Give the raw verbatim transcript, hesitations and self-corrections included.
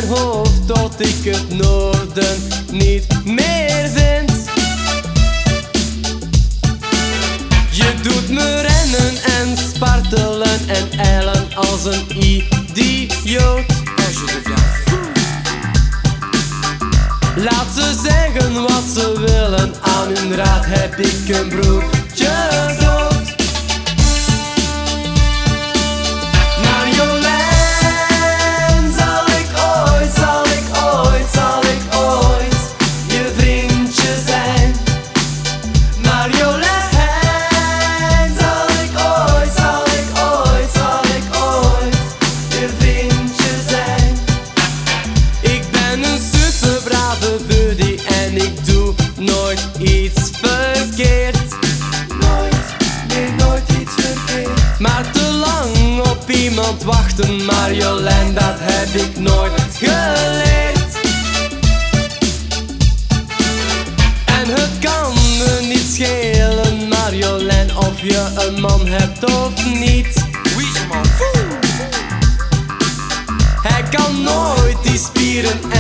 mijn hoofd tot ik het noorden niet meer vind. Je doet me rennen en spartelen en ijlen als een idioot. Laat ze zeggen wat ze willen, aan hun raad heb ik een broertje dood. Marjolein, zal ik ooit, zal ik ooit, zal ik ooit je vriendje zijn? Marjolein, zal ik ooit, zal ik ooit, zal ik ooit je vriendje zijn? Ik ben een super brave buddy en ik doe nooit iets verkeerd. Nooit, nee, nooit iets verkeerd. Maar te lang op iemand wachten, Marjolein, dat heb ik nooit geleerd. En het kan me niet schelen, Marjolein, of je een man hebt of niet. Hij kan nooit die spieren